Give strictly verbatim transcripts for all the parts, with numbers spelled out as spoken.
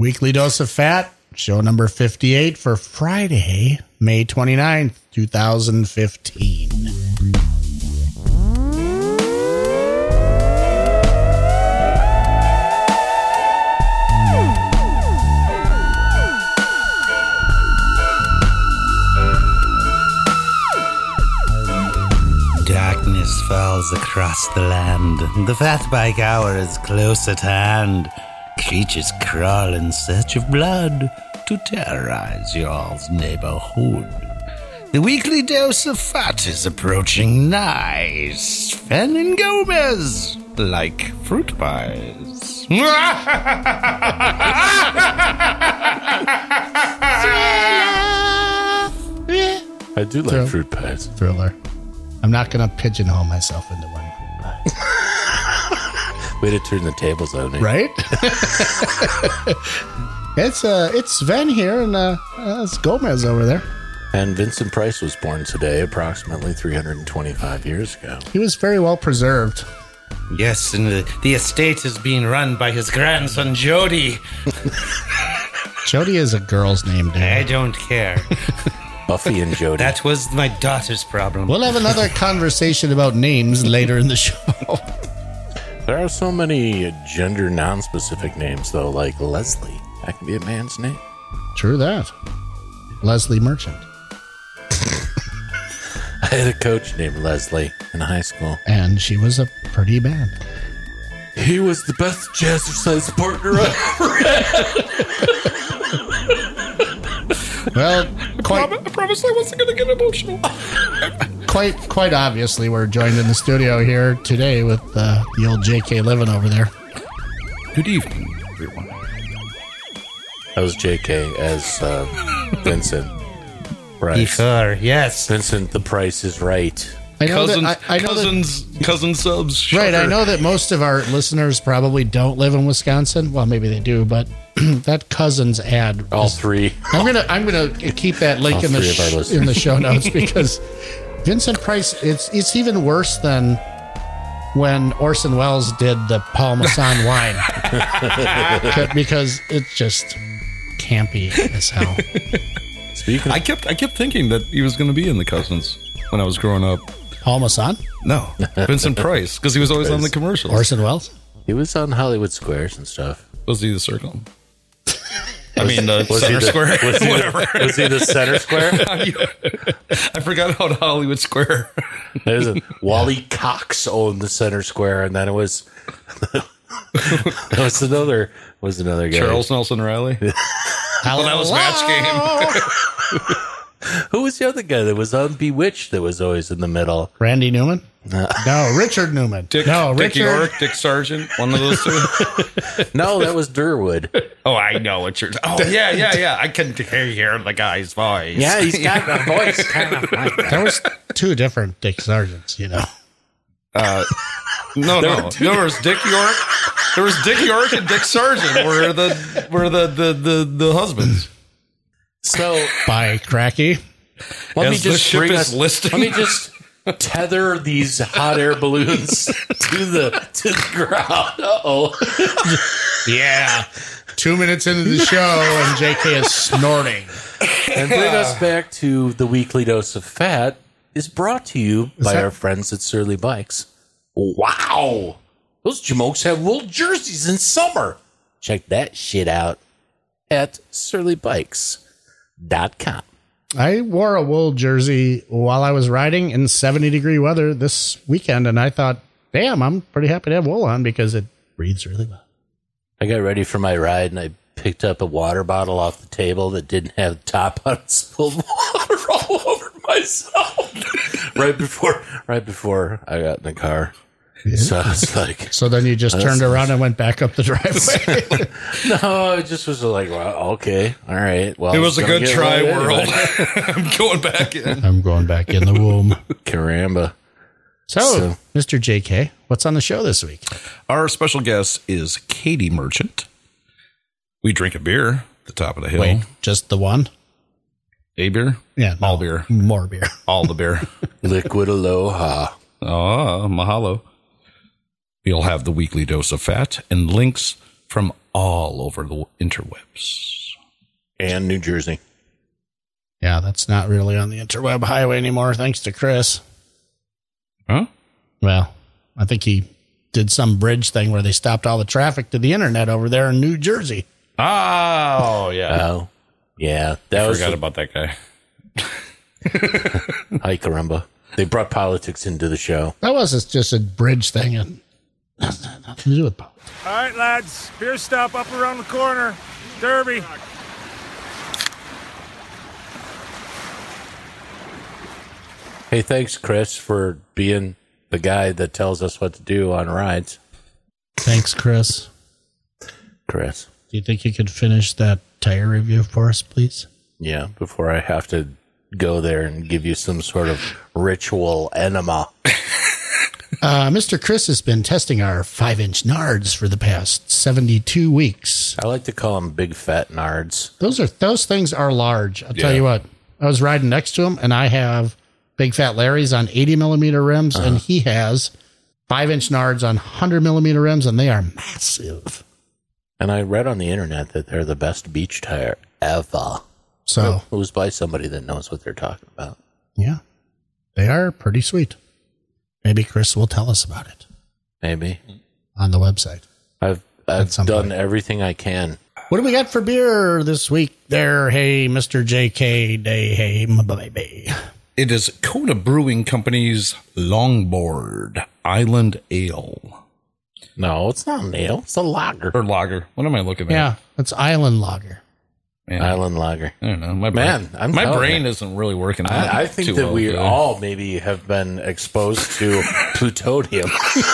Weekly Dose of Fat, show number fifty-eight for Friday, May twenty-ninth, twenty fifteen. Darkness falls across the land. The Fat Bike Hour is close at hand. Creatures crawl in search of blood to terrorize y'all's neighborhood. The Weekly Dose of Fat is approaching nigh. Sven and Gomez like fruit pies. I do like Thrill. fruit pies. Thriller. I'm not going to pigeonhole myself into one fruit pie. Way to turn the tables on me. Right? it's uh, it's Sven here, and uh, uh, it's Gomez over there. And Vincent Price was born today, approximately three hundred twenty-five years ago. He was very well preserved. Yes, and the, the estate is being run by his grandson, Jody. Jody is a girl's name, dude. I don't care. Buffy and Jody. That was my daughter's problem. We'll have another conversation about names later in the show. There are so many gender non-specific names, though, like Leslie. That could be a man's name. True that. Leslie Merchant. I had a coach named Leslie in high school. And she was a pretty bad. He was the best jazzercise partner I ever had. Well, quite, I promised I wasn't going to get emotional. quite, quite obviously, we're joined in the studio here today with uh, the old J K living over there. Good evening, everyone. I was J K as uh, Vincent Price. Before, yes. Vincent, the Price is right. I know Cousins, that, I, I know cousins, cousin subs. that, right. I Shucker. know that most of our listeners probably don't live in Wisconsin. Well, maybe they do, but that Cousins ad. All is- three. I'm gonna I'm gonna keep that link All in the three of our sh- listeners. in the show notes because Vincent Price. It's it's even worse than when Orson Welles did the Paul Masson wine because it's just campy as hell. Speaking of I kept I kept thinking that he was going to be in the Cousins when I was growing up. Paul Masson, No, Vincent Price, because he was always on the commercials. Orson Welles. he was on Hollywood Squares and stuff. Was he the circle? I mean, uh, Was he center the- square. Was he, Whatever. the, was he the center square? I forgot about Hollywood Square. There's a, Wally Cox owned the center square, and then it was that was another was another guy. Charles Nelson Riley. Well, that was Match Game. Who was the other guy that was on Bewitched that was always in the middle? Randy Newman. No, Richard Newman. Dick, no, Dick Richard. York, Dick Sargent, one of those two. No, that was Durwood. Oh, I know what you're. Oh, yeah, yeah, yeah. I can hear the guy's voice. Yeah, he's got the voice kind of like that. There was two different Dick Sargents, you know. Uh, no, no, there was Dick York. There was Dick York and Dick Sargent were the were the the the, the husbands. So By Cracky. let me As the just ship bring is us. listing. Let me just tether these hot air balloons to the to the ground. Uh oh. Yeah. Two minutes into the show, and J K is snorting. And bring us back to the Weekly Dose of Fat is brought to you by that- our friends at Surly Bikes. Wow. Those Jamokes have wool jerseys in summer. Check that shit out at surly bikes dot com. I wore a wool jersey while I was riding in seventy degree weather this weekend, and I thought, damn, I'm pretty happy to have wool on because it breathes really well. I got ready for my ride and I picked up a water bottle off the table that didn't have the top on it, spilled water all over myself right before right before I got in the car. So it's like, So then you just That's turned around nice. and went back up the driveway. no, it just was like, well, okay, all right. Well, It was a gonna good get try, wet world. anyway. I'm going back in. I'm going back in the womb. Caramba. So, So- Mister J K, what's on the show this week? Our special guest is Katie Merchant. We drink a beer at the top of the hill. Wait, just the one? A beer? Yeah. All no, beer. More beer. All the beer. Liquid Aloha. Oh, mahalo. You'll have the weekly dose of fat and links from all over the interwebs. And New Jersey. Yeah, that's not really on the interweb highway anymore, thanks to Chris. Huh? Well, I think he did some bridge thing where they stopped all the traffic to the internet over there in New Jersey. Oh, yeah. Oh, yeah. That I was forgot the, about that guy. Hi, caramba. They brought politics into the show. That was just a bridge thing, and that's not nothing to do with politics. All right, lads. Beer stop up around the corner. Derby. Hey, thanks, Chris, for being the guy that tells us what to do on rides. Thanks, Chris. Chris. Do you think you could finish that tire review for us, please? Yeah, before I have to go there and give you some sort of ritual enema. Uh, Mister Chris has been testing our five-inch nards for the past seventy-two weeks. I like to call them big fat nards. Those are those things are large. I'll tell Yeah. you what. I was riding next to him, and I have Big Fat Larry's on eighty millimeter rims, uh-huh. and he has five-inch nards on one hundred millimeter rims, and they are massive. And I read on the internet that they're the best beach tire ever. So it was by somebody that knows what they're talking about. Yeah, they are pretty sweet. Maybe Chris will tell us about it. Maybe on the website. I've I've done point. everything I can. What do we got for beer this week there? Hey, Mister J K Day. Hey, my baby. It is Coda Brewing Company's Longboard Island Ale. No, it's not an ale. It's a lager. Or lager. What am I looking at? Yeah, it's Island Lager. Man. Island lager. I don't know. My Man, brain, I'm my brain you. isn't really working. I, I think too that well we today. all maybe have been exposed to plutonium.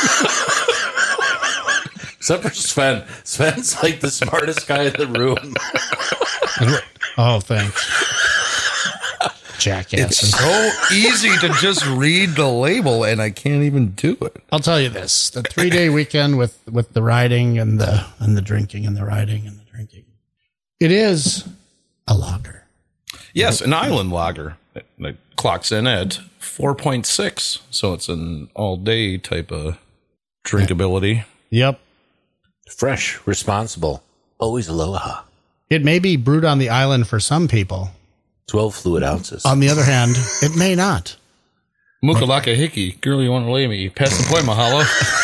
Except for Sven. Sven's like the smartest guy in the room. Oh, thanks. Jackass. It's so easy to just read the label, and I can't even do it. I'll tell you this: the three-day weekend with, with the riding and the and the drinking and the riding and the drinking, it is a lager. Yes, an island lager that, that clocks in at four point six, so it's an all-day type of drinkability. Yep. Fresh, responsible, always aloha. It may be brewed on the island for some people. twelve fluid ounces. On the other hand, it may not. Mukalaka hickey, girl, you want to lay me? Pass the point, mahalo.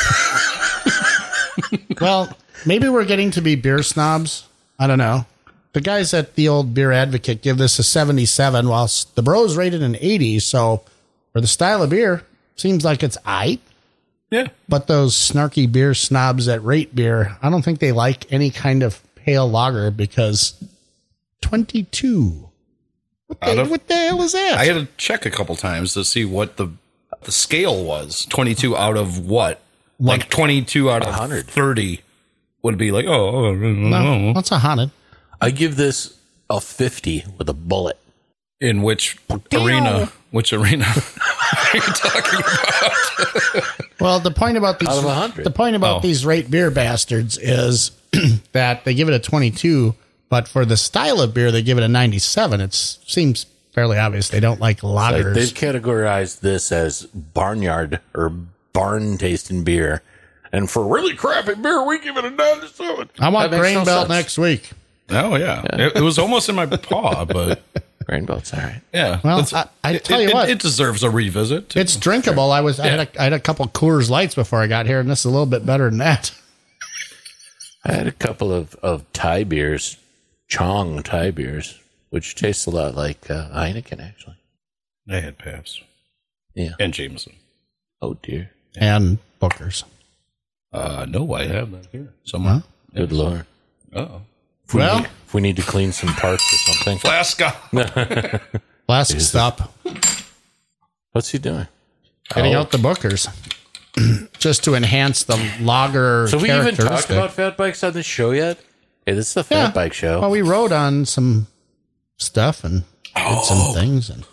Well, maybe we're getting to be beer snobs. I don't know. The guys at the old Beer Advocate give this a seventy-seven, whilst the bros rated an eighty. So for the style of beer, seems like it's aight. Yeah. But those snarky beer snobs that rate beer, I don't think they like any kind of pale lager because twenty-two. What the, of, what the hell is that? I had to check a couple times to see what the the scale was. twenty-two out of what? One, like twenty-two out of one hundred thirty would be like, oh, I don't no, know. that's a haunted. I give this a fifty with a bullet. In which arena? Which arena are you talking about? Well, the point about these Out of one hundred. the point about Oh. these rate beer bastards is that they give it a twenty-two, but for the style of beer, they give it a ninety-seven. It seems fairly obvious they don't like lagers. Like they've categorized this as barnyard or barn tasting beer. And for really crappy beer, we give it a ninety-seven. I want That makes grain no belt sense. next week. Oh, yeah. It, it was almost in my paw, but Grain belt's all right. yeah. Well, That's- I, I it- tell you it, what, It deserves a revisit. it's drinkable. I was I, had a, I had a couple Coors Lights before I got here, and this is a little bit better than that. I had a couple of, of Thai beers, Chong Thai beers, which tastes a lot like uh, Heineken, actually. I had Pabst. Yeah. And Jameson. Oh, dear. And Booker's. Uh, no, I have that here somewhere. Huh? Good Lord. Oh. If we, Well- need, if we need to clean some parts or something. Flasca. Flask stop. What's he doing? Getting Oh. out the Bookers. Just to enhance the lager So we even talked characteristic. about fat bikes on this show yet? Hey, this is the fat Yeah. bike show. Well, we wrote on some stuff and did some things. And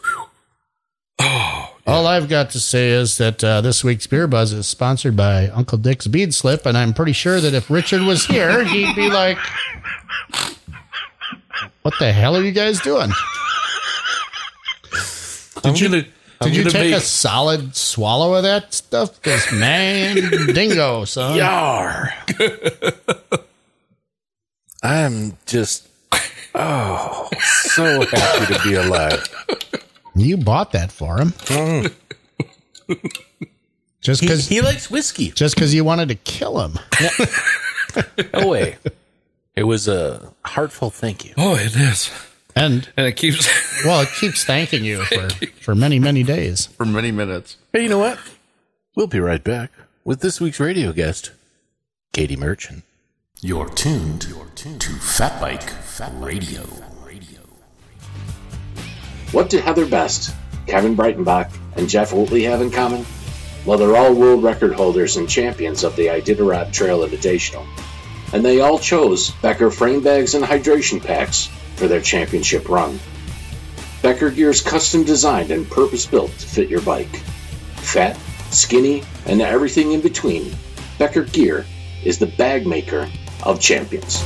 all I've got to say is that uh, this week's Beer Buzz is sponsored by Uncle Dick's Bead Slip, and I'm pretty sure that if Richard was here, he'd be like, "What the hell are you guys doing? I'm Did you gonna, I'm did you gonna take make, a solid swallow of that stuff? Because man, dingo, son. Yar. I'm just, oh, so happy to be alive. You bought that for him. Mm. Just He, because he likes whiskey. just because you wanted to kill him. No way. It was a heartfelt thank you. Oh, it is. And, And it keeps well, it keeps thanking you for, for many, many days. for many minutes. Hey, you know what? We'll be right back with this week's radio guest, Katie Merchant. You're tuned to Fat Bike Radio. What do Heather Best, Kevin Breitenbach, and Jeff Oatley have in common? Well, they're all world record holders and champions of the Iditarod Trail Invitational. And they all chose Becker frame bags and hydration packs for their championship run. Becker gear is custom designed and purpose-built to fit your bike. Fat, skinny, and everything in between, Becker gear is the bag maker of champions.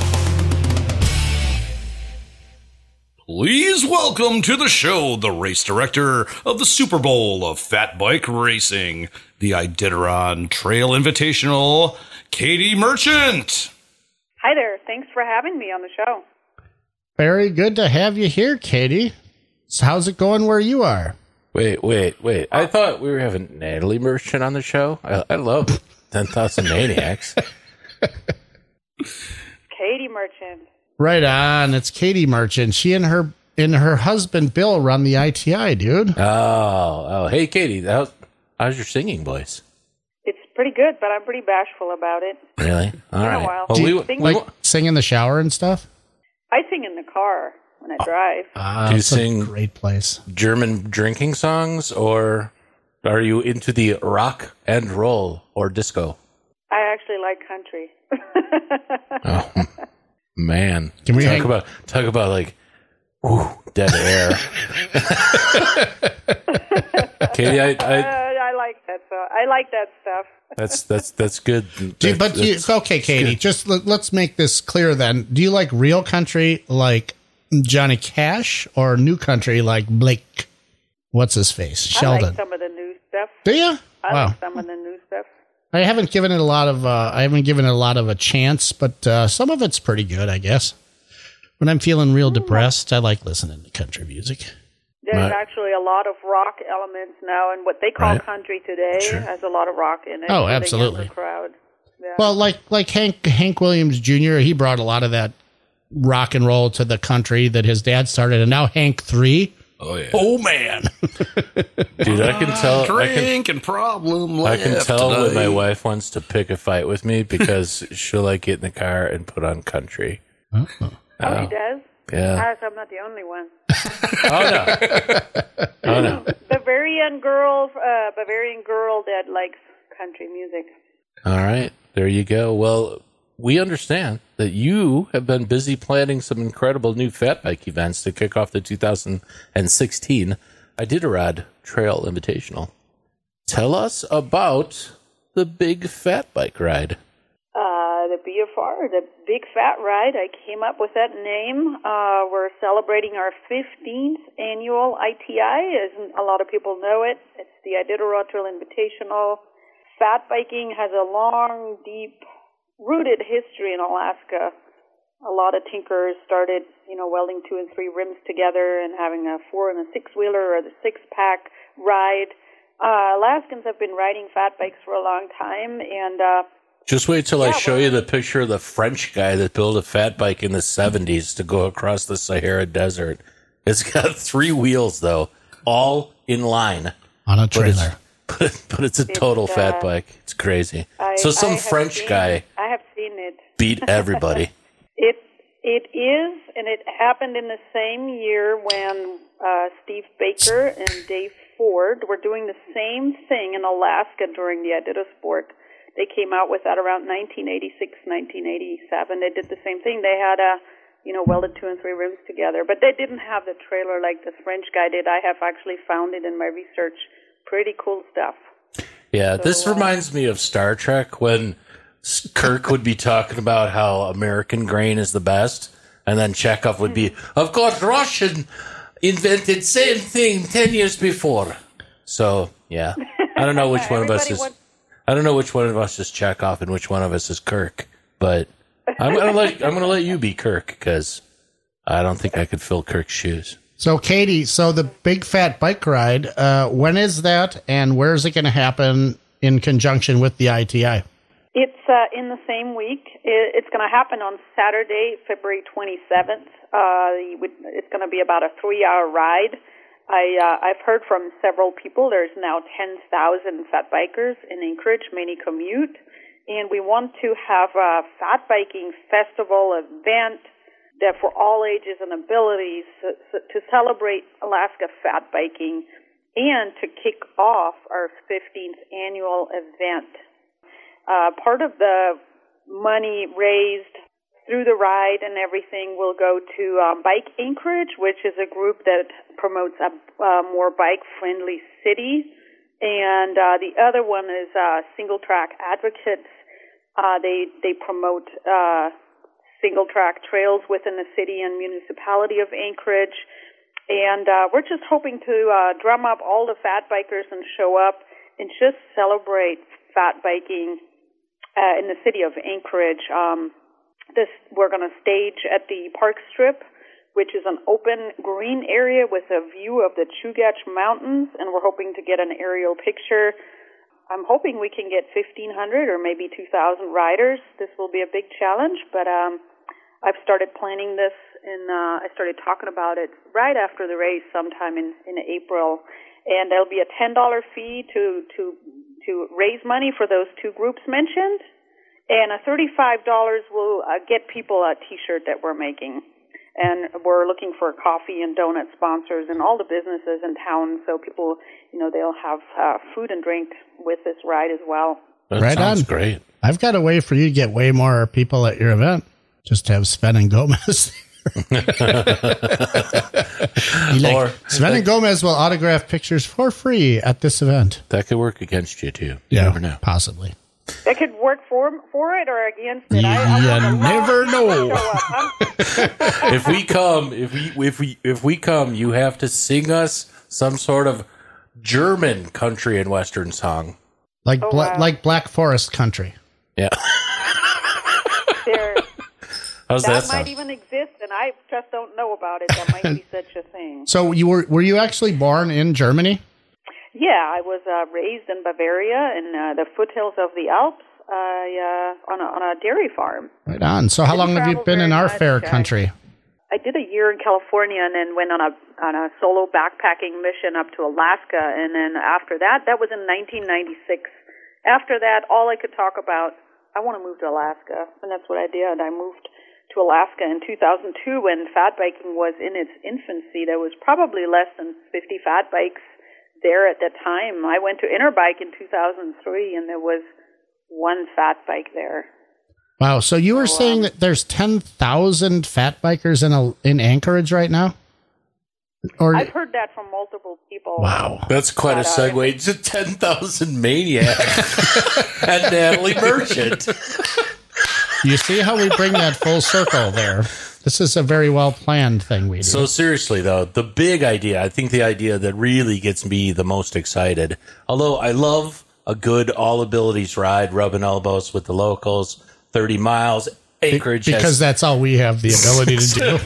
Please welcome to the show the race director of the Super Bowl of Fat Bike Racing, the Iditarod Trail Invitational, Katie Merchant. Hi there. Thanks for having me on the show. Very good to have you here, Katie. So how's it going where you are? Wait, wait, wait. I thought we were having Natalie Merchant on the show. I, I love ten thousand Maniacs. Katie Merchant. Right on. It's Katie Merchant. She and her and her husband Bill run the I T I, dude. Oh, oh, hey, Katie. How's, how's your singing voice? It's pretty good, but I'm pretty bashful about it. Really? All Been a right. while. Well, Do we, you, Sing- we, like sing in the shower and stuff? I sing in the car when I drive. Ah, Do you it's a sing- great place. German drinking songs, or are you into the rock and roll or disco? I actually like country. Oh, man. Can we talk hang- about talk about like ooh, dead air? Katie, I, uh, I I like that. So I like that stuff. that's that's that's good. Do you, That- but you, that's- okay, Katie, just let, let's make this clear then. Do you like real country like Johnny Cash or new country like Blake? What's his face? I Sheldon. like some of the new stuff. Do you? I Wow. like some of the new stuff. I haven't given it a lot of uh, I haven't given it a lot of a chance, but uh, some of it's pretty good, I guess. When I'm feeling real depressed, I like listening to country music. There's Right. actually a lot of rock elements now, and what they call Right. country today Sure. has a lot of rock in it. Oh, for the absolutely. younger crowd. Yeah. Well, like like Hank Hank Williams Junior, he brought a lot of that rock and roll to the country that his dad started, and now Hank three. Oh, yeah. Oh man, dude, I can tell. I can, Drinking problem I can left tell when my today. wife wants to pick a fight with me because she'll like get in the car and put on country. oh, he does? Yeah. Ah, so I'm not the only one. Oh no. Oh no. Bavarian girl, uh, Bavarian girl that likes country music. All right, there you go. Well, we understand that you have been busy planning some incredible new fat bike events to kick off the two thousand sixteen Iditarod Trail Invitational. Tell us about the big fat bike ride. Uh, the B F R, the Big Fat Ride, I came up with that name. Uh, we're celebrating our fifteenth annual I T I, as a lot of people know it. It's the Iditarod Trail Invitational. Fat biking has a long, deep, rooted history in Alaska. A lot of tinkers started, you know, welding two and three rims together and having a four and a six-wheeler or the six-pack ride. Uh, Alaskans have been riding fat bikes for a long time, and uh, Just wait till I Yeah, show well- you the picture of the French guy that built a fat bike in the seventies to go across the Sahara Desert. It's got three wheels, though, all in line. on a But it's, trailer. but, but it's a total It's, fat uh, bike. It's crazy. I, so some I have French seen guy it. I have seen it. beat everybody. It it is, and it happened in the same year when uh, Steve Baker and Dave Ford were doing the same thing in Alaska during the Iditarod. They came out with that around nineteen eighty-six, nineteen eighty-seven. They did the same thing. They had a, you know, welded two and three rims together, but they didn't have the trailer like the French guy did. I have actually found it in my research. Pretty cool stuff. Yeah, this So, uh, reminds me of Star Trek when S- Kirk would be talking about how American grain is the best, and then Chekhov would be, of course, Russian invented same thing ten years before. So, yeah. I don't know which one of us Everybody is wants- I don't know which one of us is Chekhov and which one of us is Kirk, but I'm gonna let I'm gonna let you be Kirk because I don't think I could fill Kirk's shoes. So, Katie, so the Big Fat Bike Ride, uh, when is that, and where is it going to happen in conjunction with the I T I? It's uh, in the same week. It's going to happen on Saturday, February twenty-seventh. Uh, it's going to be about a three-hour ride. I, uh, I've heard from several people. There's now ten thousand fat bikers in Anchorage, many commute. And we want to have a fat biking festival event that for all ages and abilities to celebrate Alaska fat biking and to kick off our fifteenth annual event. Uh, part of the money raised through the ride and everything will go to um, Bike Anchorage, which is a group that promotes a uh, more bike-friendly city. And uh, the other one is uh, Single Track Advocates. Uh, they they promote uh, single track trails within the city and municipality of Anchorage. And uh, we're just hoping to uh, drum up all the fat bikers and show up and just celebrate fat biking uh, in the city of Anchorage. Um, this we're going to stage at the Park Strip, which is an open green area with a view of the Chugach Mountains, and we're hoping to get an aerial picture. I'm hoping we can get fifteen hundred or maybe two thousand riders. This will be a big challenge, but um, I've started planning this, and uh, I started talking about it right after the race sometime in, in April. And there'll be a ten dollars fee to, to, to raise money for those two groups mentioned, and a thirty-five dollars will uh, get people a T-shirt that we're making. And we're looking for coffee and donut sponsors and all the businesses in town, so people, you know, they'll have uh, food and drink with this ride as well. That right sounds on. Great. I've got a way for you to get way more people at your event. Just have Sven and Gomez. like, or Sven and Gomez will autograph pictures for free at this event. That could work against you too. You yeah, never know. Possibly. That could work for for it or against it. You, I, I you never know. If we come, if we if we if we come, you have to sing us some sort of German country and western song, like oh, bla- wow. like Black Forest country. Yeah. There, How's that, that might sound? even exist, and I just don't know about it. That might be such a thing. So you were were you actually born in Germany? Yeah, I was uh, raised in Bavaria in uh, the foothills of the Alps uh, uh, on, a, on a dairy farm. Right on. So how Didn't long have you travel been in very our much. fair I- country? I did a year in California and then went on a on a solo backpacking mission up to Alaska. And then after that, that was in nineteen ninety-six. After that, all I could talk about, I want to move to Alaska. And that's what I did. I moved to Alaska in two thousand two when fat biking was in its infancy. There was probably less than fifty fat bikes there at that time. I went to Interbike in two thousand three and there was one fat bike there. Wow. So you were So, saying um, that there's ten thousand fat bikers in a, in Anchorage right now? Or I've heard that from multiple people. wow. That's quite a But, uh, segue to ten thousand Maniacs and Natalie Merchant. You see how we bring that full circle there? This is a very well planned thing we do. So seriously, though, the big idea, I think the idea that really gets me the most excited, although I love a good all abilities ride, rubbing elbows with the locals, thirty miles. Anchorage because has, that's all we have the ability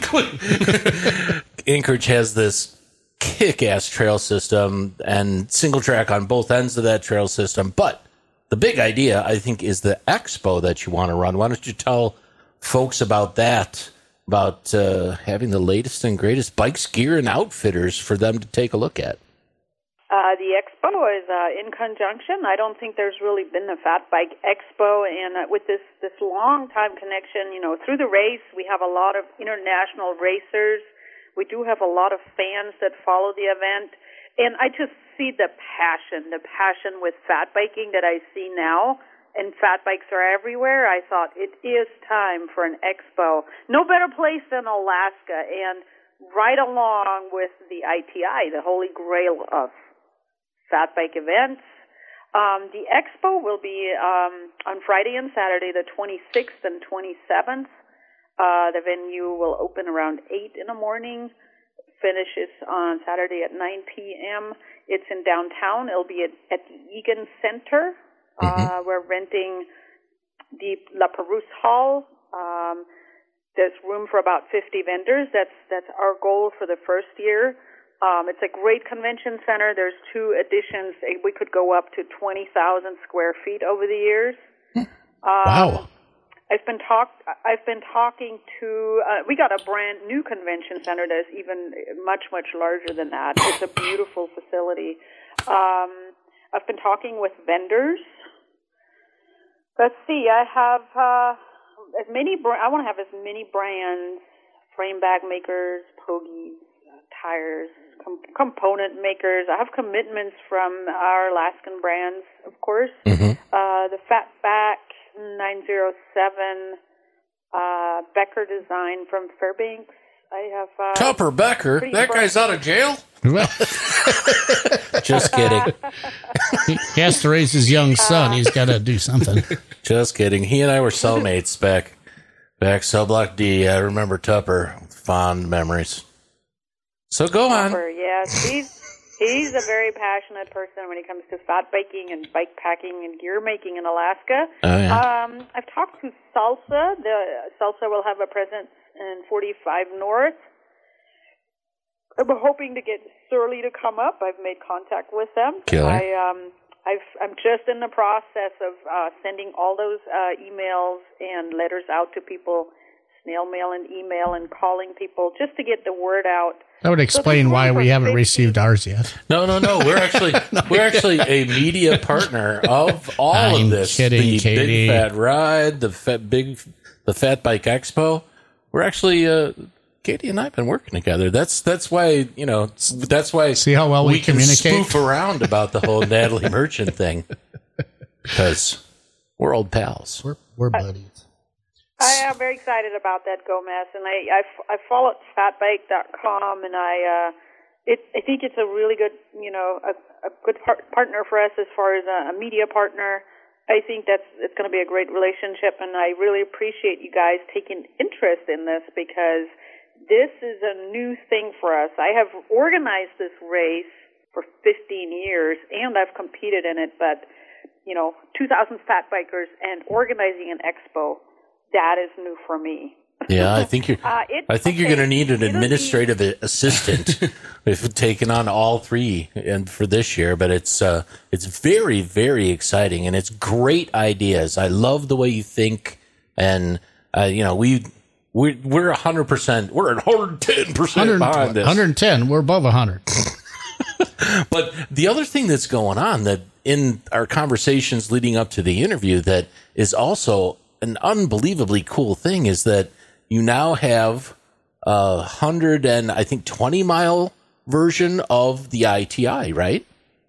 to do. Anchorage has this kick-ass trail system and single track on both ends of that trail system. But the big idea, I think, is the expo that you want to run. Why don't you tell folks about that, about uh, having the latest and greatest bikes, gear, and outfitters for them to take a look at? Uh, the expo is uh, in conjunction. I don't think there's really been a Fat Bike Expo, and uh, with this this long time connection, you know, through the race, we have a lot of international racers. We do have a lot of fans that follow the event, and I just see the passion, the passion with fat biking that I see now. And fat bikes are everywhere. I thought it is time for an expo. No better place than Alaska, and right along with the I T I, the holy grail of fat bike events. Um, the expo will be um, on Friday and Saturday, the twenty-sixth and twenty-seventh. Uh, the venue will open around eight in the morning, finishes on Saturday at nine p.m. It's in downtown. It'll be at, at the Egan Center. Uh, mm-hmm. We're renting the La Perouse Hall Um, there's room for about fifty vendors. That's that's our goal for the first year. Um, it's a great convention center. There's two additions. We could go up to twenty thousand square feet over the years. Um, Wow. I've been talk. I've been talking to. Uh, we got a brand new convention center that's even much much larger than that. It's a beautiful facility. Um, I've been talking with vendors. Let's see. I have uh, as many. Br- I want to have as many brands: frame bag makers, pogies, uh, tires, com- component makers. I have commitments from our Alaskan brands, of course. Mm-hmm. Uh, the Fatback nine oh seven, uh, Becker Design from Fairbanks. I have uh, Tupper Becker? pretty That bright- guy's out of jail? Well, Just kidding. he he has to raise his young son. He's got to do something. Just kidding. He and I were cellmates back back Cell Block D. I remember Tupper. Fond memories. So go on. Tupper, yes. He's, he's a very passionate person when it comes to fat biking and bike packing and gear making in Alaska. Oh, yeah. Um, I've talked to Salsa. The Salsa will have a presence in forty-five North. I'm hoping to get Surly to come up. I've made contact with them. Killer. I, um, I've, I'm just in the process of uh, sending all those uh, emails and letters out to people, snail mail and email, and calling people just to get the word out. That would explain why we haven't received ours yet. No, no, no. We're actually we're actually a media partner of all I'm of this. kidding, the Katie. Big Fat Ride, the fat big, the Fat Bike Expo. We're actually uh, Katie and I have been working together. That's that's why you know that's why See how well we can communicate? spoof around about the whole Natalie Merchant thing because we're old pals. We're, we're buddies. I am very excited about that, Gomez, and I I, I followed fat bike dot com, and I uh, it I think it's a really good you know a, a good par- partner for us as far as a, a media partner. I think that's it's going to be a great relationship, and I really appreciate you guys taking interest in this because this is a new thing for us. I have organized this race for fifteen years, and I've competed in it, but you know, two thousand fat bikers and organizing an expo. That is new for me. Yeah, I think you're. Uh, it- I think you're okay, going to need an it'll be- administrative assistant if taking on all three and for this year. But it's uh, it's very very exciting and it's great ideas. I love the way you think, and uh, you know we we we're a hundred percent. We're at one hundred ten percent behind this. one hundred ten. We're above one hundred. But the other thing that's going on that in our conversations leading up to the interview that is also an unbelievably cool thing is that you now have a hundred and I think twenty mile version of the I T I, right?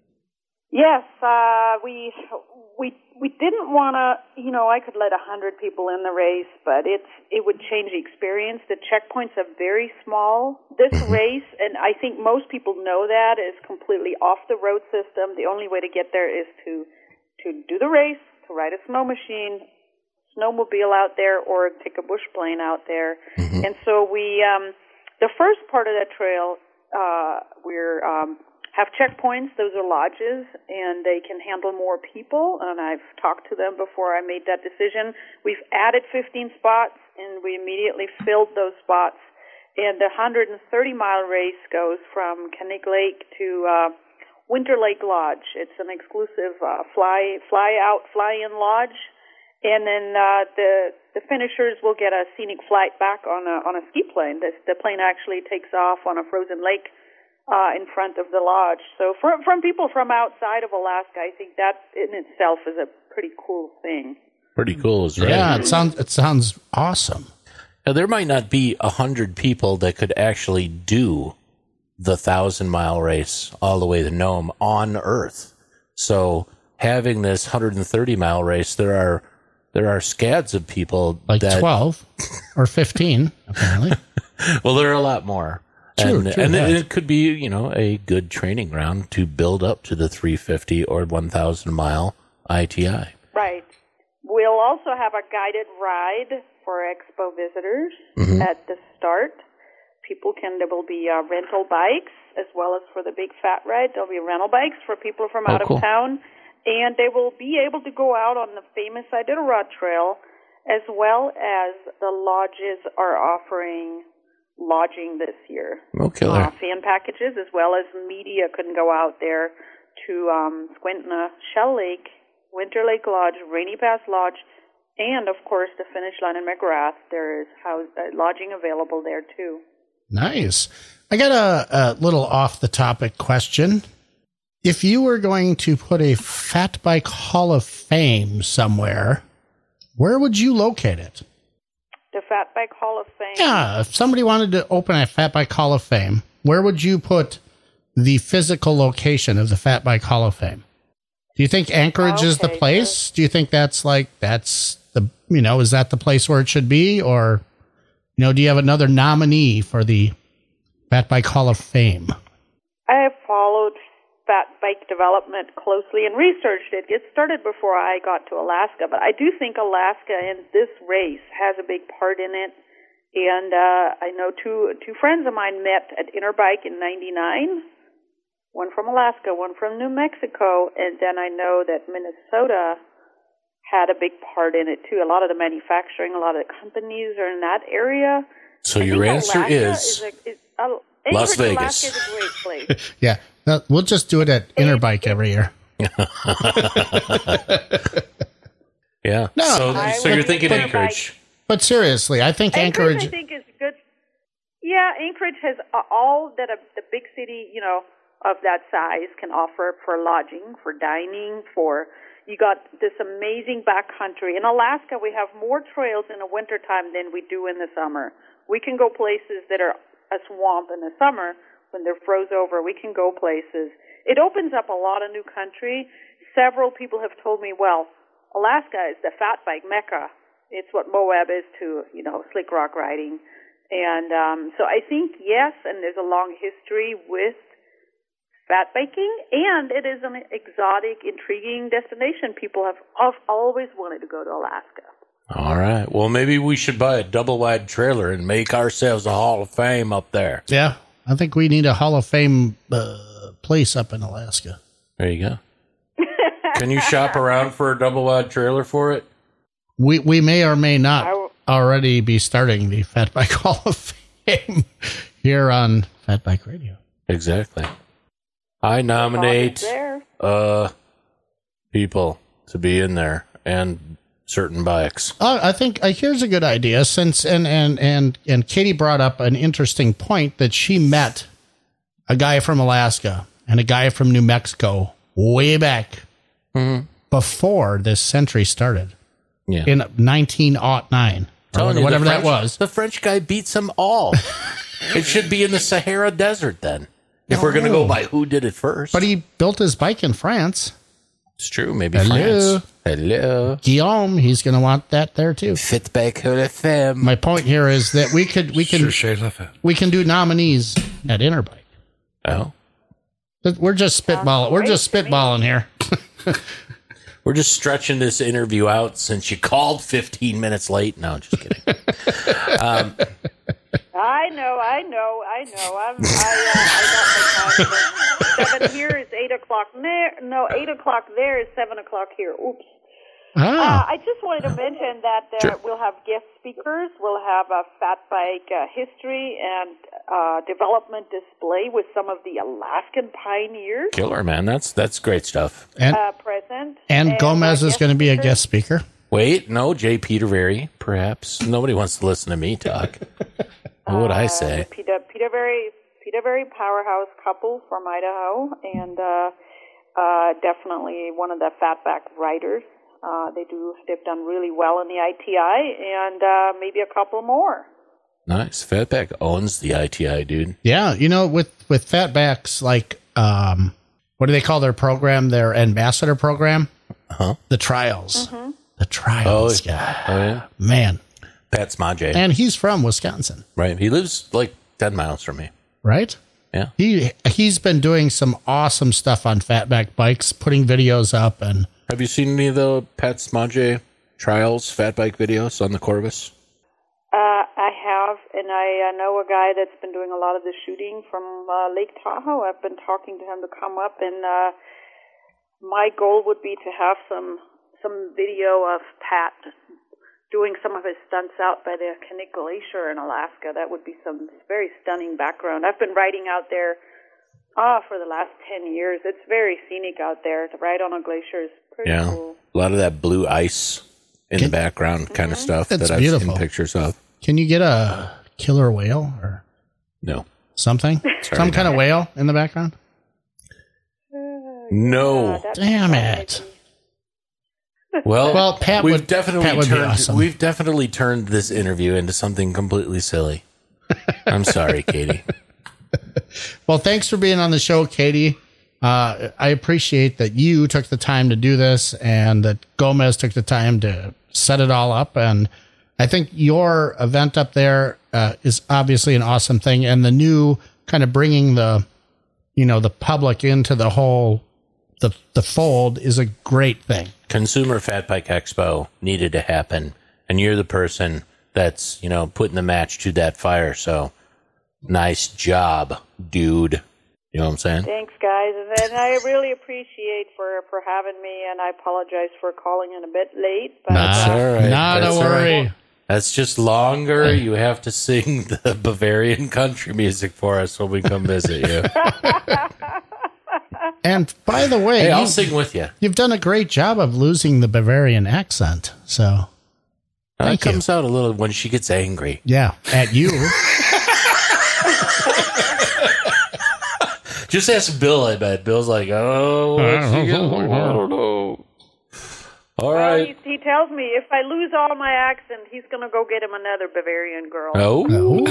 Yes, uh, we we we didn't want to. You know, I could let a hundred people in the race, but it's it would change the experience. The checkpoints are very small. This race, and I think most people know that, is completely off the road system. The only way to get there is to to do the race, to ride a snow machine, snowmobile out there, or take a bush plane out there. Mm-hmm. And so we, um, the first part of that trail, uh, we're um, have checkpoints. Those are lodges, and they can handle more people. And I've talked to them before I made that decision. We've added fifteen spots, and we immediately filled those spots. And the one hundred thirty mile race goes from Knik Lake to uh, Winter Lake Lodge. It's an exclusive uh, fly fly out, fly in lodge. And then uh, the the finishers will get a scenic flight back on a on a ski plane. The, the plane actually takes off on a frozen lake uh, in front of the lodge. So from from people from outside of Alaska, I think that in itself is a pretty cool thing. Pretty cool, is right. Yeah, it sounds it sounds awesome. Now, there might not be a hundred people that could actually do the thousand mile race all the way to Nome on Earth. So having this one hundred thirty mile race, there are there are scads of people Like that, twelve or fifteen, apparently. well, there are a lot more. True, and true, and yeah. it, it could be, you know, a good training ground to build up to the three fifty or one thousand mile I T I. Right. We'll also have a guided ride for expo visitors Mm-hmm. at the start. People can, there will be uh, rental bikes as well as for the big fat ride. There'll be rental bikes for people from Oh, out cool. of town. And they will be able to go out on the famous Iditarod Trail as well as the lodges are offering lodging this year. Oh, killer. Uh, fan packages, as well as media can go out there to um, Squintna, Shell Lake, Winter Lake Lodge, Rainy Pass Lodge, and, of course, the Finish Line in McGrath. There is house, uh, lodging available there, too. Nice. I got a, a little off-the-topic question. If you were going to put a Fat Bike Hall of Fame somewhere, where would you locate it? The Fat Bike Hall of Fame? Yeah, if somebody wanted to open a Fat Bike Hall of Fame, where would you put the physical location of the Fat Bike Hall of Fame? Do you think Anchorage okay, is the place? so Do you think that's like, that's the, you know, is that the place where it should be? Or, you know, do you have another nominee for the Fat Bike Hall of Fame? I have followed fat bike development closely and researched it. It started before I got to Alaska, but I do think Alaska in this race has a big part in it. And uh, I know two two friends of mine met at Interbike in ninety-nine, one from Alaska, one from New Mexico, and then I know that Minnesota had a big part in it too. A lot of the manufacturing, a lot of the companies are in that area. So I your think answer Alaska is, is, a, is uh, Las Anchorage, Vegas. Alaska is a great place. Yeah, no, we'll just do it at Interbike every year. yeah. No, so I so would you're thinking think Anchorage. But seriously, I think Anchorage, Anchorage. I think, is good. Yeah, Anchorage has uh, all that a, the big city, you know, of that size can offer for lodging, for dining, for you got this amazing backcountry. In Alaska, we have more trails in the wintertime than we do in the summer. We can go places that are a swamp in the summer when they're froze over. We can go places. It opens up a lot of new country. Several people have told me, well, Alaska is the fat bike mecca. It's what Moab is to, you know, slick rock riding. And um, so I think, yes, and there's a long history with fat biking, and it is an exotic, intriguing destination. People have, have always wanted to go to Alaska. All right. Well, maybe we should buy a double wide trailer and make ourselves a Hall of Fame up there. Yeah, I think we need a Hall of Fame uh, place up in Alaska. There you go. Can you shop around for a double wide trailer for it? We we may or may not I w- already be starting the Fat Bike Hall of Fame here on Fat Bike Radio. Exactly. I nominate there. uh people to be in there and certain bikes. Uh, I think uh, here's a good idea. Since and and and and Katie brought up an interesting point that she met a guy from Alaska and a guy from New Mexico way back Mm-hmm. before this century started. Yeah. In nineteen oh nine, or You, whatever the that French- was. The French guy beats them all. It should be in the Sahara Desert then. If we're going to go by who did it first. But he built his bike in France. It's true. Maybe Hello. France. Hello. Guillaume, he's going to want that there too. Fit back Hall of Fame. My point here is that we could we can we can do nominees at Interbike. Oh. But we're just spitballing. We're just spitballing here. We're just stretching this interview out since you called fifteen minutes late. No, just kidding. um, I know, I know, I know. I'm, I, uh, I got my time. Seven here is eight o'clock there. No, eight o'clock there is seven o'clock here. Oops. Uh, Ah, I just wanted to mention that uh, Sure. we'll have guest speakers. We'll have a fat bike uh, history and uh, development display with some of the Alaskan pioneers killer, man. That's that's great stuff. and uh, present. and Gomez uh, is guest going to be a speakers. guest speaker. Wait, no, Jay Peterberry, perhaps. Nobody wants to listen to me talk. What would I say? Uh, Peter, Peterberry, Peterberry powerhouse couple from Idaho, and uh, uh, definitely one of the fatback riders. Uh, they do. They've done really well in the I T I, and uh, maybe a couple more. Nice. Fatback owns the I T I, dude. Yeah, you know, with with fatbacks, like um, what do they call their program? Their ambassador program. Huh? The trials. Mm-hmm. The trials. Oh, guy. Oh, yeah. Man, Pat Smajay. and he's from Wisconsin, Right. He lives like ten miles from me. right? Yeah. He he's been doing some awesome stuff on fatback bikes, putting videos up, and Have you seen any of the Pat Smajay trials, fat bike videos on the Corvus? Uh, I have, and I uh, know a guy that's been doing a lot of the shooting from uh, Lake Tahoe. I've been talking to him to come up, and uh, my goal would be to have some some video of Pat doing some of his stunts out by the Knik Glacier in Alaska. That would be some very stunning background. I've been riding out there ah, for the last ten years. It's very scenic out there. To ride on a glacier is pretty Yeah. cool. A lot of that blue ice in Can- the background kind of stuff It's that I've beautiful. seen pictures of. Can you get a killer whale or No. something? Some kind of whale in the background? No. Yeah, that's Damn fun, it. maybe. Well, Well, Pat we've would- definitely Pat would be turned awesome. we've definitely turned this interview into something completely silly. I'm sorry, Katie. Well, thanks for being on the show, Katie. Uh, I appreciate that you took the time to do this and that Gomez took the time to set it all up. And I think your event up there uh, is obviously an awesome thing. And the new kind of bringing the, you know, the public into the whole, the, the fold is a great thing. Consumer Fat Bike Expo needed to happen, and you're the person that's, you know, putting the match to that fire. So nice job, dude. You know what I'm saying? Thanks, guys. And then I really appreciate for, for having me, and I apologize for calling in a bit late. But That's uh, all right. Not That's a all worry. right. That's just longer. You have to sing the Bavarian country music for us when we come visit you. And by the way, Hey, I'll you- sing with you. you've done a great job of losing the Bavarian accent. So That Thank you. comes out a little when she gets angry. yeah, at you. Just ask Bill, I bet. Bill's like, oh, what's she gonna- I don't know. All well, right. he, he tells me if I lose all my accent, he's going to go get him another Bavarian girl. Oh.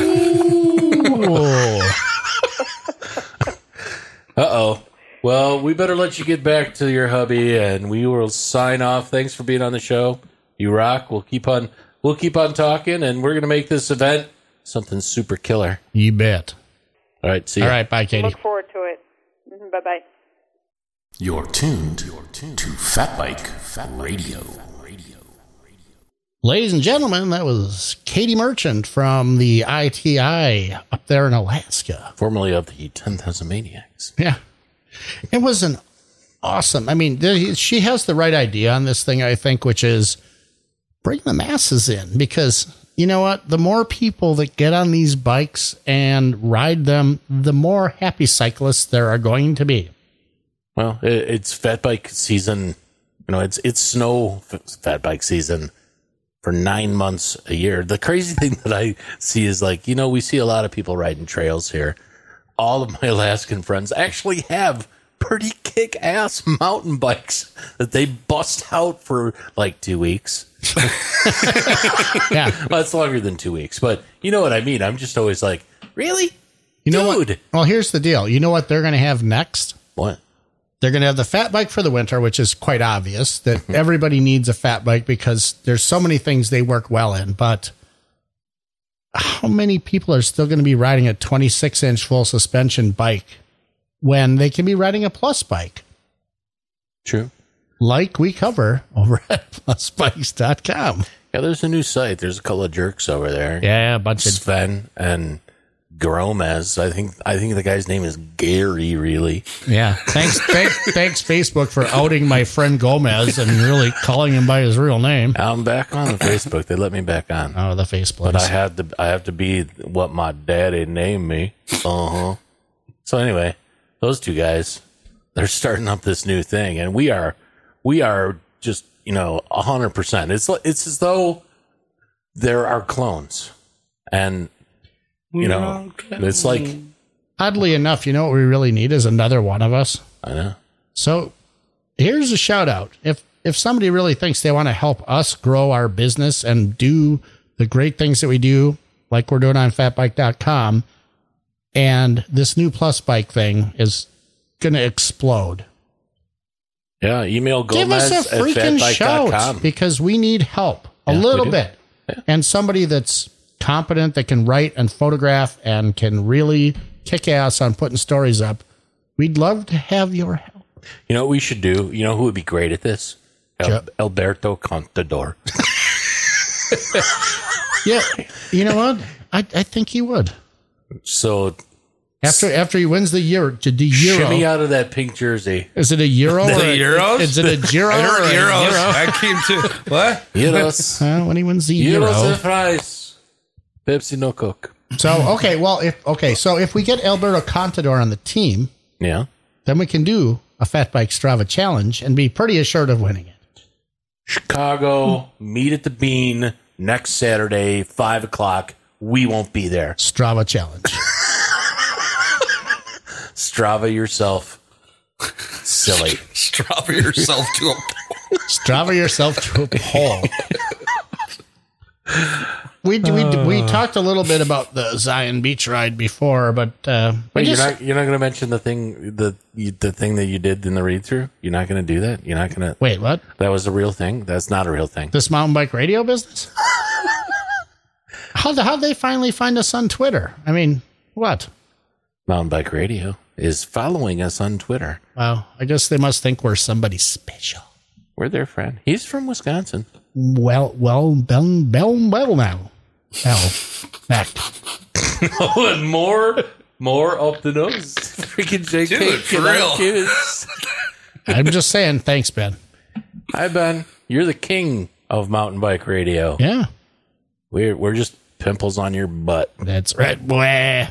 Oh. Uh-oh. Well, we better let you get back to your hubby, and we will sign off. Thanks for being on the show. You rock. We'll keep on we'll keep on talking, and we're going to make this event something super killer. You bet. All right, see you. All right, bye, Katie. Look forward to it. Mm-hmm, bye-bye. You're tuned to Fat Bike Radio. Ladies and gentlemen, that was Katie Merchant from the I T I up there in Alaska. Formerly of the ten thousand Maniacs. Yeah. It was an awesome. I mean, there- she has the right idea on this thing, I think, which is bring the masses in because you know what? The more people that get on these bikes and ride them, the more happy cyclists there are going to be. Well, it, it's fat bike season. You know, it's it's snow f- fat bike season for nine months a year. The crazy thing that I see is like, you know, we see a lot of people riding trails here. All of my Alaskan friends actually have pretty kick-ass mountain bikes that they bust out for like two weeks. Yeah. Well, it's longer than two weeks, but you know what I mean. I'm just always like, really? You know Dude. what? Well, here's the deal. You know what they're going to have next? What? They're going to have the fat bike for the winter, which is quite obvious that everybody needs a fat bike because there's so many things they work well in. But how many people are still going to be riding a twenty-six inch full suspension bike when they can be riding a plus bike? True. Like we cover over at plus bikes dot com. Yeah, there's a new site. There's a couple of jerks over there. Yeah, a bunch of Sven and Gromez. I think I think the guy's name is Gary, really. yeah. Thanks, thanks, thanks, Facebook for outing my friend Gomez and really calling him by his real name. I'm back on the Facebook. They let me back on. Oh, the face But I place. had to I have to be what my daddy named me. Uh-huh. So anyway, those two guys, they're starting up this new thing, and we are we are just, you know, a hundred percent. It's like- it's as though there are clones. And you know, it's like Oddly enough, you know what we really need is another one of us. I know. So here's a shout out. If if somebody really thinks they want to help us grow our business and do the great things that we do, like we're doing on fat bike dot com, and this new plus bike thing is going to explode. Yeah, email Give Gomez us a at freaking fatbike dot com. shout because we need help a Yeah, we little do. bit. Yeah. And somebody that's competent that can write and photograph and can really kick ass on putting stories up. We'd love to have your help. You know what we should do? You know who would be great at this? El- Joe. Alberto Contador. Yeah. You know what? I, I think you would. So After after he wins the Euro, to the Euro. Shimmy out of that pink jersey. Is it a Euro? The or a, Euros? Is it a Giro? I heard or a Euros. Euro? I came to what? Euros. Uh, when he wins the Euros Euro. and fries. Pepsi no Coke. So okay, well, if okay, so if we get Alberto Contador on the team, Yeah. then we can do a Fat Bike Strava challenge and be pretty assured of winning it. Chicago, meet at the Bean next Saturday, five o'clock. We won't be there. Strava challenge. Strava yourself. Silly. Strava yourself to a Strava yourself to a pole. We we we talked a little bit about the Zion Beach ride before, but uh, Wait, just, you're not you're not going to mention the thing the you, the thing that you did in the read through. You're not going to do that. You're not going to. wait, what? That was a real thing. That's not a real thing. This mountain bike radio business? How the how'd they finally find us on Twitter? I mean, what? Mountain Bike Radio is following us on Twitter. Well, I guess they must think we're somebody special. We're their friend. He's from Wisconsin. Well, well, well, well, well now. Well, back. Oh, and more, more up the nose. Freaking J K. Dude, for real. Kids. I'm just saying, thanks, Ben. Hi, Ben. You're the king of Mountain Bike Radio. Yeah, We're we're just pimples on your butt. that's right, boy.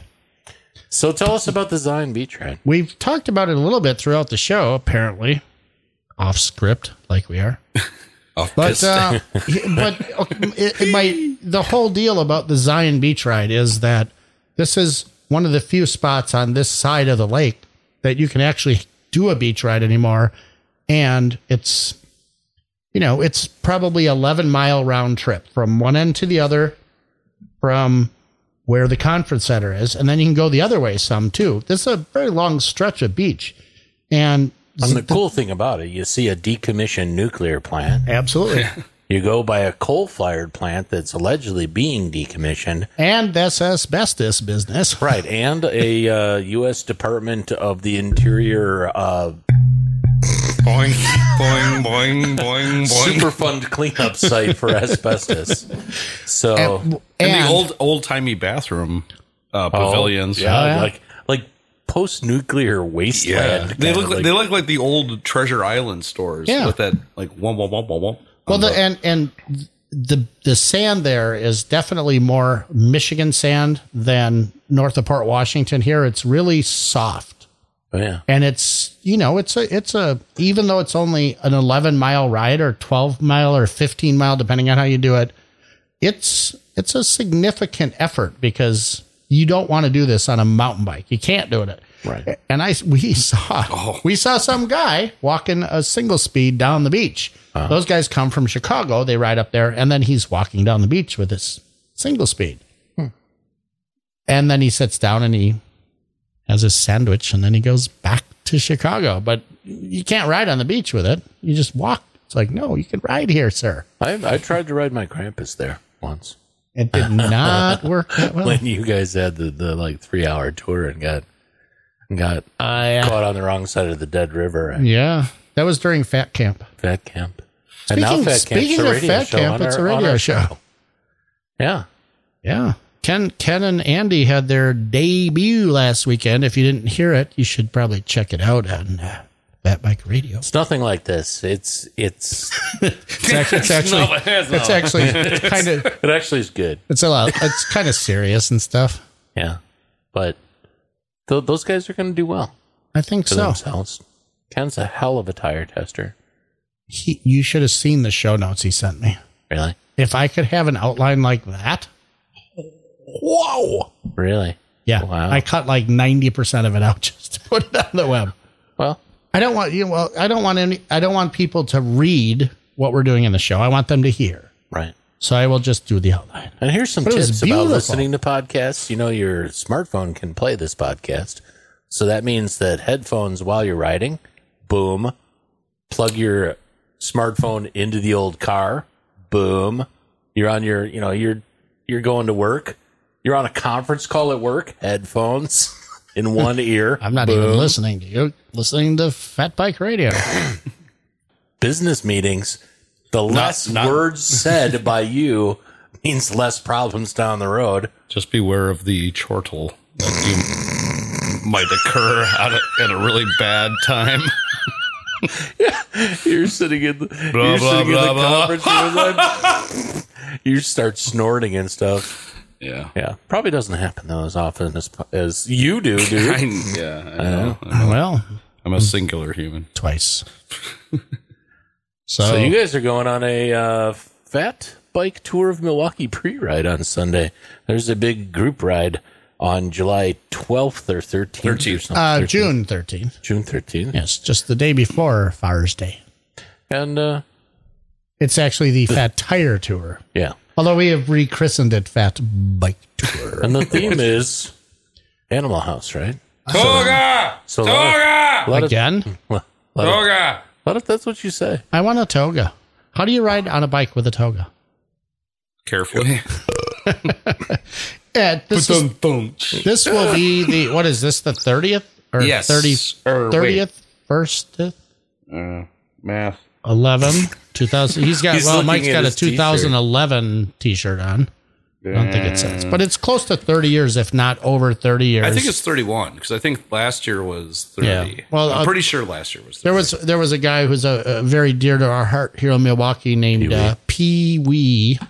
So tell us about the Zion Beach ride. We've talked about it a little bit throughout the show, apparently. Off script, like we are. off But uh, but it, it might, the whole deal about the Zion Beach ride is that this is one of the few spots on this side of the lake that you can actually do a beach ride anymore. And it's, you know, it's probably eleven mile round trip from one end to the other from where the conference center is. And then you can go the other way some too. This is a very long stretch of beach. And And the cool thing about it, you see a decommissioned nuclear plant. absolutely. You go by a coal-fired plant that's allegedly being decommissioned. And that's asbestos business. Right, and a uh, U S Department of the Interior uh, boing, boing, boing, boing, boing. Superfund cleanup site for asbestos. So, And, And, and- the old old timey bathroom uh, pavilions. yeah, Oh, yeah. like like post-nuclear wasteland. Yeah, they kind look of like, they look like the old Treasure Island stores. Yeah. with that like womp womp womp womp womp. well, on the, and and the the sand there is definitely more Michigan sand than north of Port Washington. Here, it's really soft, Oh, yeah. and it's you know it's a it's a even though it's only an eleven mile ride or twelve mile or fifteen mile depending on how you do it, it's it's a significant effort because you don't want to do this on a mountain bike. You can't do it. Right. And I we saw Oh. we saw some guy walking a single speed down the beach. Uh-huh. Those guys come from Chicago. They ride up there, and then he's walking down the beach with his single speed. Hmm. And then he sits down and he has his sandwich, and then he goes back to Chicago. But you can't ride on the beach with it. You just walk. It's like, no, you can ride here, sir. I, I tried to ride my Krampus there once. It did not work that well. When you guys had the, the like three hour tour and got got I, uh, caught on the wrong side of the dead river at yeah, that was during Fat Camp. Fat Camp. Speaking, and now Fat Camp's speaking a of radio Fat show Camp, on it's a our- on radio our show. Yeah. Yeah. Ken Ken and Andy had their debut last weekend. If you didn't hear it, you should probably check it out on uh, Fat Bike Radio. It's nothing like this. It's it's It's actually it's actually, No, it's it's not. actually kind of it actually is good. it's a lot. It's kind of serious and stuff. Yeah. But th- those guys are going to do well I think for so. themselves. Ken's a hell of a tire tester. He, you should have seen the show notes he sent me. Really? If I could have an outline like that, whoa! Really? Yeah, Wow. I cut like ninety percent of it out just to put it on the web. Well, I don't want you. know, Well, I don't want any. I don't want people to read what we're doing in the show. I want them to hear. right. So I will just do the outline. And here's some But it was tips about beautiful. listening to podcasts. You know, your smartphone can play this podcast. So that means that headphones while you're riding, boom, plug your smartphone into the old car, boom. You're on your, you know, you're you're going to work. You're on a conference call at work, headphones in one ear. I'm not boom. even listening to you. Listening to Fat Bike Radio. Business meetings, the less not- words said by you means less problems down the road. Just beware of the chortle. That you- might occur at a, at a really bad time. You're sitting in the, Blah, you're blah, sitting blah, in the blah. conference room. and You start snorting and stuff. Yeah. Yeah, probably doesn't happen though as often as as you do, dude. I, yeah, I know. I know. Well, I'm a singular human. twice. So, so, you guys are going on a uh, fat bike tour of Milwaukee pre-ride on Sunday. There's a big group ride on July twelfth or thirteenth. thirteenth. Or something. uh, thirteenth. June thirteenth. June thirteenth. Yes, just the day before Father's Day. And uh, It's actually the Fat Tire Tour. yeah. Although we have rechristened it Fat Bike Tour. And the theme is Animal House, right? Toga! So a lot of- Toga! a lot of- Again, a lot of- Toga! a lot of- that's what you say. I want a toga. How do you ride on a bike with a toga? Carefully. Yeah, this, is, this will be the, what is this, the thirtieth? Or Yes. thirty, Or wait. thirtieth, first, Uh, math. eleven, two thousand. He's got, He's well, looking Mike's at got a his t-shirt. two thousand eleven t-shirt on. I don't think it says, but it's close to thirty years, if not over thirty years. I think it's thirty-one because I think last year was thirty. Yeah. Well, I'm uh, pretty sure last year was thirty. There was there was a guy who's a, a very dear to our heart here in Milwaukee named uh, Pee Wee,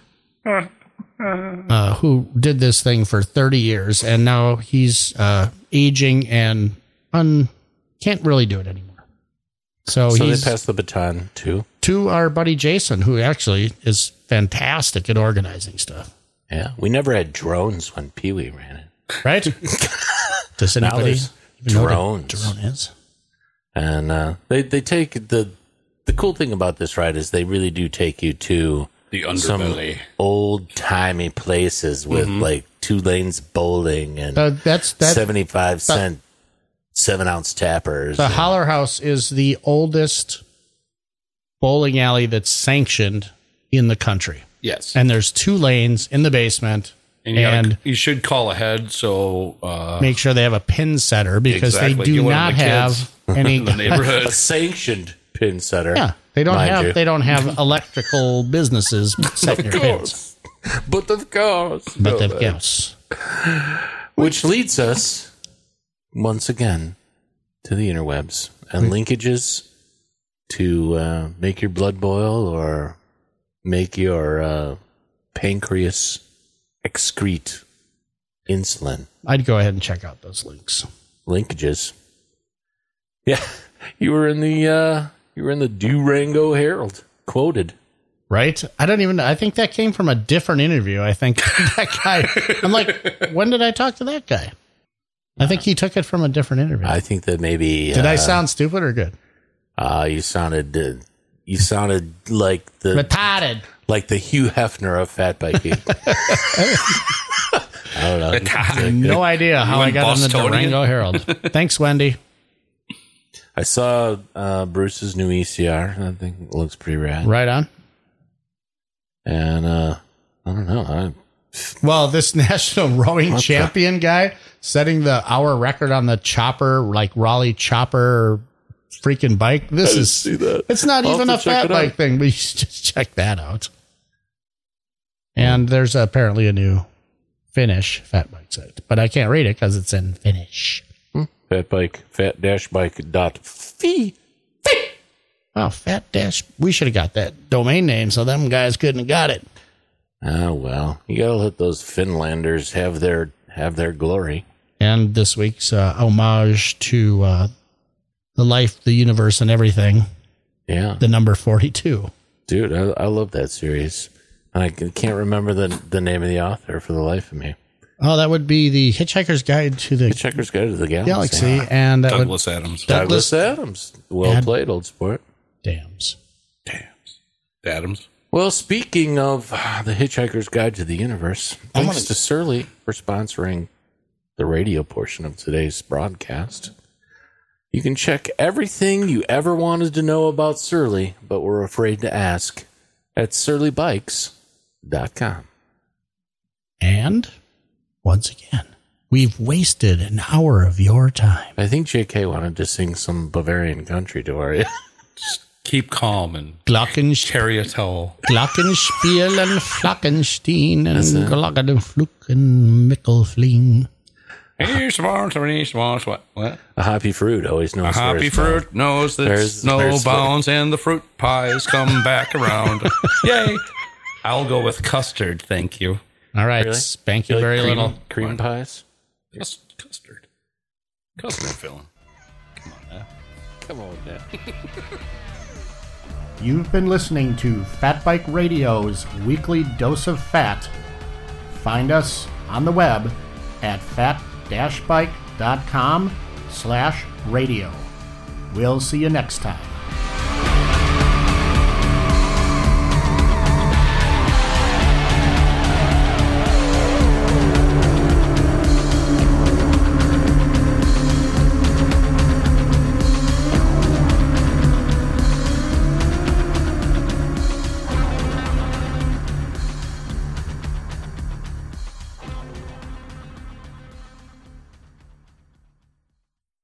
uh, who did this thing for thirty years, and now he's uh, aging and un, can't really do it anymore. So, So he's they passed the baton to. to our buddy Jason, who actually is fantastic at organizing stuff. Yeah, we never had drones when Pee Wee ran it. Right? Does Now anybody there's even know what a drones. drone is? And uh, they they take the the cool thing about this ride is they really do take you to The some underbelly. old timey places with like two lanes bowling and Uh, that's that. seventy five cent seven ounce tappers. The and- Holler House is the oldest bowling alley that's sanctioned in the country. Yes. And there's two lanes in the basement. And, you, And, gotta, you should call ahead so uh, make sure they have a pin setter because Exactly. they do Get one of not the have kids any. in the neighborhood. a sanctioned pin setter. Yeah, they don't mind have you. they don't have electrical businesses setting your pins. But of course. But No, they've yes. Which leads us once again to the interwebs and linkages to uh, make your blood boil or make your uh, pancreas excrete insulin. I'd go ahead and check out those links. Linkages. Yeah, you were in the uh, you were in the Durango Herald quoted. Right? I don't even I think that came from a different interview. I think that guy I'm like, when did I talk to that guy? I think he took it from a different interview. I think that maybe Did uh, I sound stupid or good? Uh, you sounded uh, you sounded like the Retarded. like the Hugh Hefner of fat biking. I don't know. No idea how I went got on the Bostonian? Durango Herald. Thanks, Wendy. I saw uh, Bruce's new E C R. I think it looks pretty rad. Right on. And uh, I don't know. I, Well, this national rowing champion guy setting the hour record on the chopper, like Raleigh chopper freaking bike. This is see that. it's not I'll even a have to check fat it bike out. thing, but you should just check that out. And there's apparently a new Finnish fat bike site, but I can't read it because it's in Finnish. fat bike, fat dash bike dot fee. Wow, fat dash. We should have got that domain name so them guys couldn't have got it. Oh well, you gotta let those Finlanders have their have their glory. And this week's uh, homage to uh, the life, the universe, and everything, Yeah, the number forty-two. dude, I, I love that series. I can't remember the the name of the author for the life of me. Oh, that would be the Hitchhiker's Guide to the Hitchhiker's Guide to the Galaxy. Galaxy, and that Douglas Adams. would Douglas Douglas Adams. Well Ad- played, old sport. Dams. Adams. Adams. Well, speaking of the Hitchhiker's Guide to the Universe, I thanks wanna- to Surly for sponsoring the radio portion of today's broadcast. You can check everything you ever wanted to know about Surly, but were afraid to ask at surly bikes dot com. And once again, we've wasted an hour of your time. I think J K wanted to sing some Bavarian country to our Keep calm and Glockenspiel carry a towel. Glockenspiel and Flockenstein and That's it. Glockenfluck and Mickelfling. He sponsor, he sponsor, what? What? A hoppy fruit always knows. A happy where's fruit snow. knows that There's- snow there's- bounds and the fruit pies come back around. Yay! I'll go with custard, thank you. All right. Really? Spank you like very cream, little. cream pies. Cus- custard. Custard filling. Come on now. Come on, now. You've been listening to Fat Bike Radio's weekly dose of fat. Find us on the web at fat-bike.com slash radio. We'll see you next time.